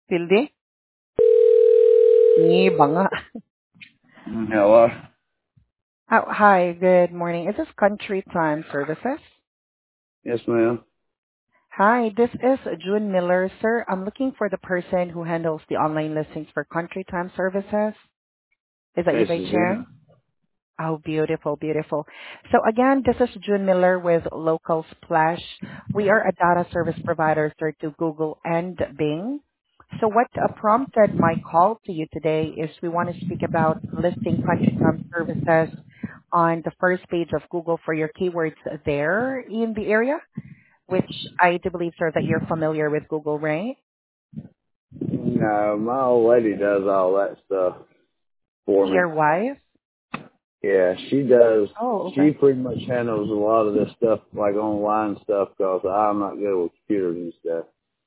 Tilde? Banga. Hello. Oh, hi, good morning. Is this Country Time Services? Yes, ma'am. Hi, this is June Miller, sir. I'm looking for the person who handles the online listings for Country Time Services. Is that you This by is him. chance? Oh, beautiful, beautiful. So again, this is June Miller with Local Splash. We are a data service provider, sir, to Google and Bing. So what prompted my call to you today is we want to speak about listing CountryCom services on the first page of Google for your keywords there in the area, which I do believe, sir, that you're familiar with Google, right? No, my old lady does all that stuff for me. Your wife? Yeah, she does. Oh, She okay. pretty much handles a lot of this stuff, like online stuff, because I'm not good with computers and stuff.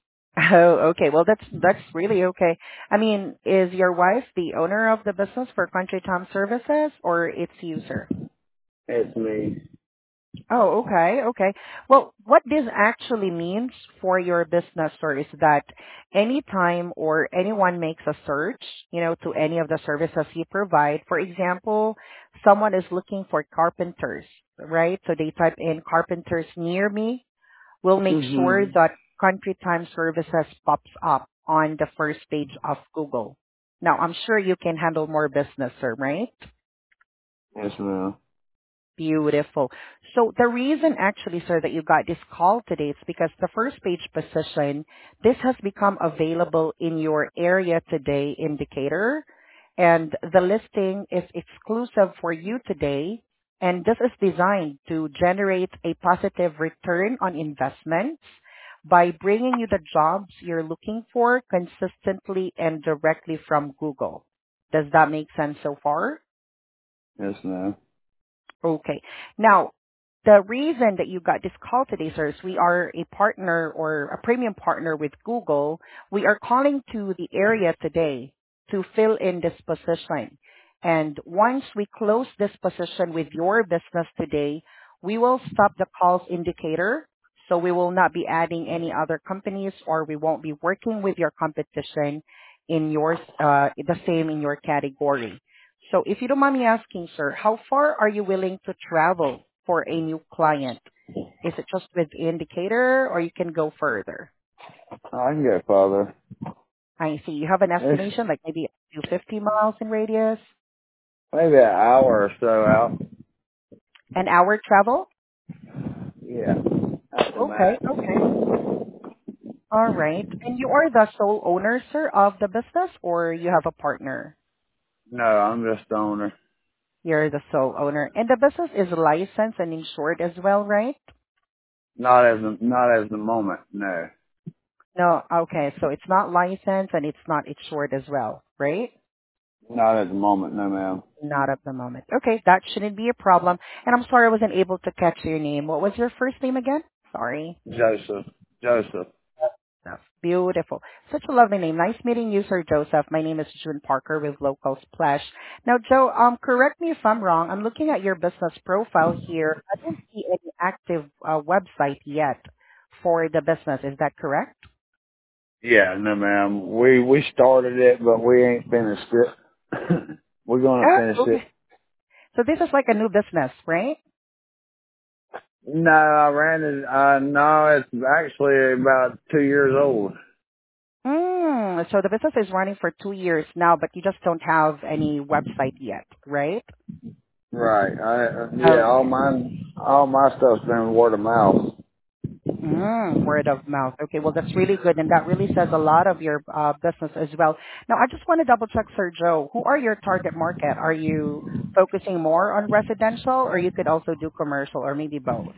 Oh, okay. Well, that's really okay. I mean, is your wife the owner of the business for Country Tom Services, or it's you, sir? It's me. Oh, okay, okay. Well, what this actually means for your business, sir, is that anytime or anyone makes a search, to any of the services you provide, for example, someone is looking for carpenters, right? So they type in carpenters near me. We'll make sure Mm-hmm. that Country Time Services pops up on the first page of Google. Now, I'm sure you can handle more business, sir, right? Yes, ma'am. Beautiful. So the reason actually, sir, that you got this call today is because the first page position, this has become available in your area today indicator, and the listing is exclusive for you today, and this is designed to generate a positive return on investment by bringing you the jobs you're looking for consistently and directly from Google. Does that make sense so far? Yes, ma'am. Okay. Now, the reason that you got this call today, sir, is we are a partner or a premium partner with Google. We are calling to the area today to fill in this position. And once we close this position with your business today, we will stop the calls indicator. So we will not be adding any other companies, or we won't be working with your competition in yours, the same in your category. So if you don't mind me asking, sir, how far are you willing to travel for a new client? Is it just with the indicator, or you can go further? I can go farther. I see. You have an It's estimation, like maybe 250 miles in radius? maybe an hour or so out. An hour travel? Yeah, at the Okay, max. okay. All right. And you are the sole owner, sir, of the business, or you have a partner? No, I'm just the owner. You're the sole owner. And the business is licensed and insured as well, right? Not as the moment. No, No, okay. So it's not licensed and it's not insured as well, right? not at the moment. No, ma'am. Not at the moment. Okay, that shouldn't be a problem. And I'm sorry I wasn't able to catch your name. What was your first name again? Sorry. Joseph. Joseph. That's beautiful. Such a lovely name. Nice meeting you, Sir Joseph. My name is June Parker with Local Splash. Now, Joe, correct me if I'm wrong. I'm looking at your business profile here. I don't see any active website yet for the business. Is that correct? Yeah, no, ma'am. We started it, but we ain't finished it. We're gonna finish Oh, it. okay. So this is like a new business, right? No, I ran it. No, it's actually about 2 years old. So the business is running for 2 years now, but you just don't have any website yet, right? Right. Yeah. All Okay. my stuff's been word of mouth. Word of mouth. Okay, well, that's really good, and that really says a lot of your business as well. Now, I just want to double check, Sir Joe. Who are your target market? Are you focusing more on residential, or you could also do commercial, or maybe both?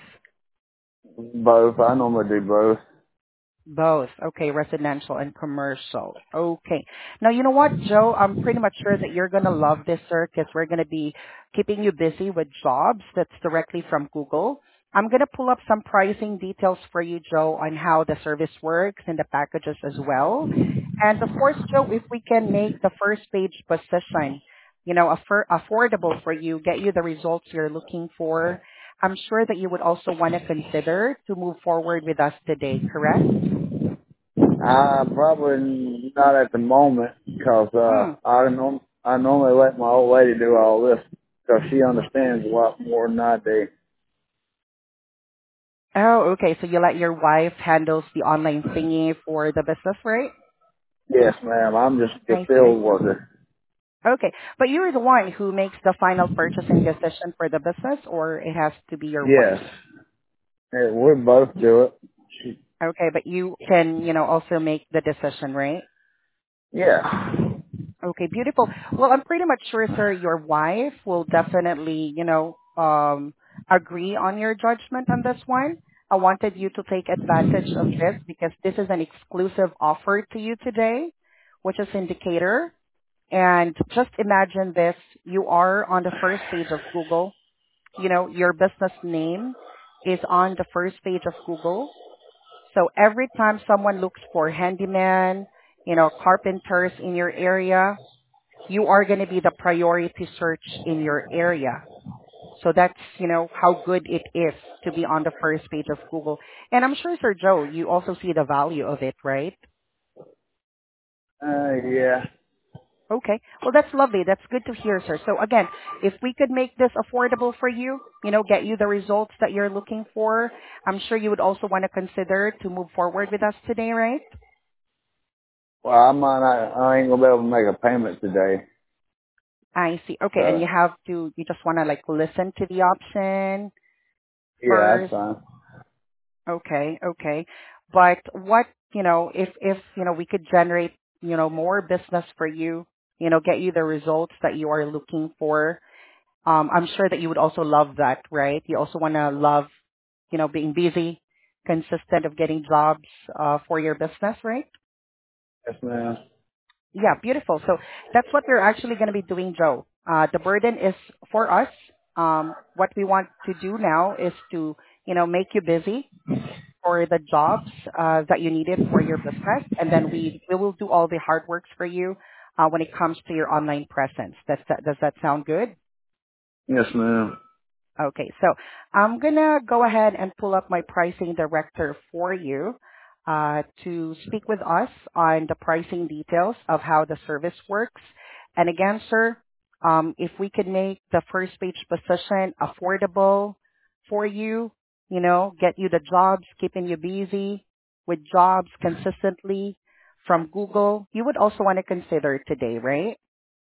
Both. I normally do both. Both. Okay, residential and commercial. Okay. Now, you know what, Joe? I'm pretty much sure that you're going to love this, sir, because we're going to be keeping you busy with jobs that's directly from Google. I'm going to pull up some pricing details for you, Joe, on how the service works and the packages as well. And of course, Joe, if we can make the first page position, affordable for you, get you the results you're looking for, I'm sure that you would also want to consider to move forward with us today, correct? Probably not at the moment because Hmm. I normally let my old lady do all this because she understands a lot more than I do. Oh, okay. So you let your wife handles the online thingy for the business, right? Yes, ma'am. I'm just the I see. I field see. worker. Okay. But you're the one who makes the final purchasing decision for the business, or it has to be your Yes. wife? Yeah, we both do it. Okay. But you can, also make the decision, right? Yeah. Okay, beautiful. Well, I'm pretty much sure, sir, your wife will definitely, agree on your judgment on this one. I wanted you to take advantage of this because this is an exclusive offer to you today, which is indicator. And just imagine this. You are on the first page of Google. Your business name is on the first page of Google. So every time someone looks for handyman, carpenters in your area, you are going to be the priority search in your area. So that's, how good it is to be on the first page of Google. And I'm sure, Sir Joe, you also see the value of it, right? Yeah. Okay. Well, that's lovely. That's good to hear, sir. So again, if we could make this affordable for you, get you the results that you're looking for, I'm sure you would also want to consider to move forward with us today, right? Well, I ain't gonna be able to make a payment today. I see. Okay. And So, you just want to like listen to the option yeah, that's first. fine. Okay, okay. But what, if, we could generate, more business for you, get you the results that you are looking for, I'm sure that you would also love that, right? You also want to love, being busy, consistent of getting jobs, for your business, right? Yes, ma'am. Yeah, beautiful. So that's what we're actually going to be doing, Joe. The burden is for us. What we want to do now is to, make you busy for the jobs that you needed for your business, and then we will do all the hard works for you when it comes to your online presence. Does that sound good? Yes, ma'am. Okay, so I'm gonna go ahead and pull up my pricing director for you to speak with us on the pricing details of how the service works. And again, sir, if we could make the first page position affordable for you, get you the jobs, keeping you busy with jobs consistently from Google, you would also want to consider today, right?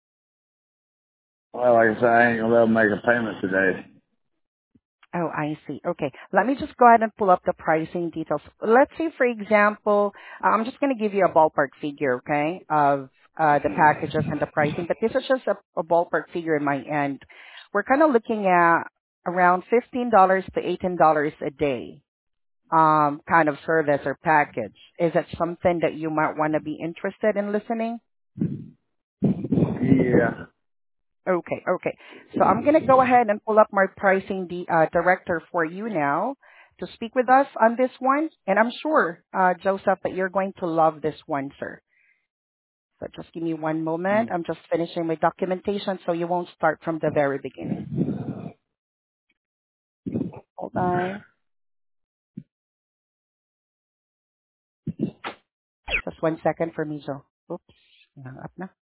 Well, like I said, I ain't gonna be able to make a payment today. Oh, I see. Okay. Let me just go ahead and pull up the pricing details. Let's say, for example, I'm just going to give you a ballpark figure, okay, of the packages and the pricing, but this is just a ballpark figure in my end. We're kind of looking at around $15 to $18 a day, kind of service or package. Is that something that you might want to be interested in listening? Yeah. Okay, okay. So I'm going to go ahead and pull up my pricing director for you now to speak with us on this one. And I'm sure, Joseph, that you're going to love this one, sir. So just give me one moment. I'm just finishing my documentation so you won't start from the very beginning. Hold on. Just 1 second for me, Joe. Oops. Hang up na.